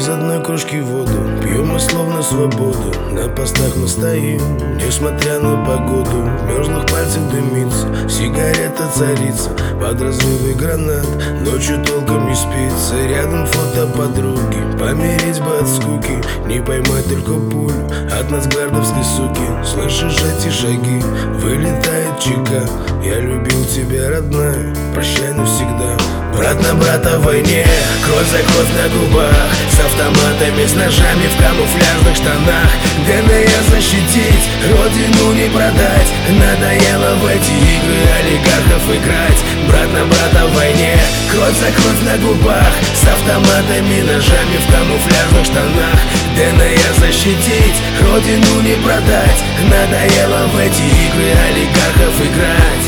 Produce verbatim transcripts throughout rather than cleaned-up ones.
Из одной кружки воду пьем мы словно свободу. На постах мы стоим, несмотря на погоду. В мерзлых пальцах дымится сигарета царица. Под разрывы гранат ночью толком не спится. Рядом фото подруги, помереть бы от скуки. Не поймать только пулю от нацгвардовской суки. Слышишь эти шаги, вылетает чека. Я любил тебя, родная, прощай навсегда. Брат на брата в войне, кровь за кровь на губах. С автоматами, с ножами в камуфляжных штанах. ДНР защитить, родину не продать. Надоело в эти игры олигархов играть. Брат на брата в войне, кровь за кровь на губах. С автоматами, ножами в камуфляжных штанах. ДНР защитить, родину не продать. Надоело в эти игры олигархов играть.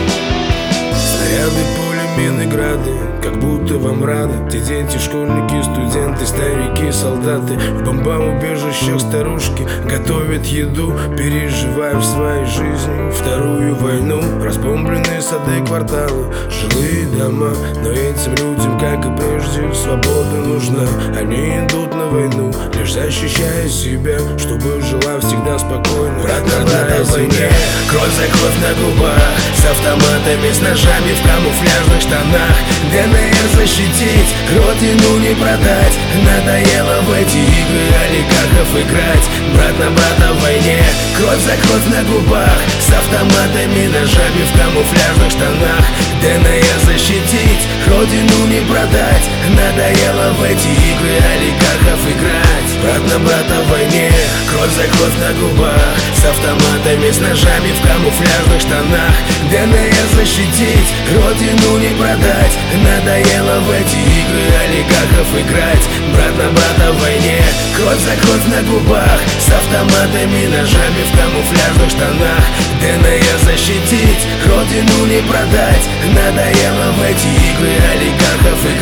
Снаряды, пули, мины, грады, как будто вам рады. Те дети, школьники, студенты, старики, солдаты. В бомбоубежищах старушки готовят еду, переживая в своей жизни вторую войну. Разбомбленные сады, кварталы, жилые дома. Но этим людям, как и прежде, свобода нужна. Они идут на войну, лишь защищая себя, чтобы жила всегда спокойно. Брат на брата в войне, кровь за кровь на губах. С автоматами, с ножами в камуфляжных штанах. ДНР защитить, родину не продать. Надоело в эти игры олигархов играть. Брат на брата в войне, кровь за кровь на губах. С автоматами, ножами в камуфляжных штанах. ДНР защитить, родину не продать. Надоело в эти игры олигархов играть. Брат на брата в войне, кровь за кровь на губах. С автоматами, с ножами в камуфляжных штанах. ДНР защитить, родину не продать. Надоело в эти игры олигархов играть. Брат на брата в войне, кровь за кровь на губах. С автоматами, ножами в камуфляжных штанах. ДНР защитить, родину не продать. Надоело в эти игры олигархов играть.